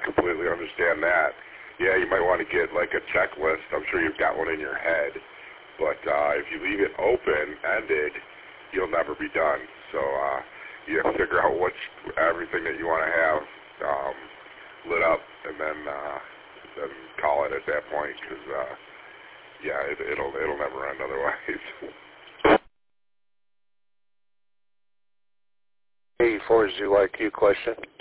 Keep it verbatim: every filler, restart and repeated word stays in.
completely understand that. Yeah, you might want to get like a checklist. I'm sure you've got one in your head, but uh, if you leave it open-ended, you'll never be done. So uh, you have to figure out what's everything that you want to have um, lit up, and then uh, then call it at that point, because uh, yeah, it, it'll it'll never end otherwise. eighty-four is your like you question.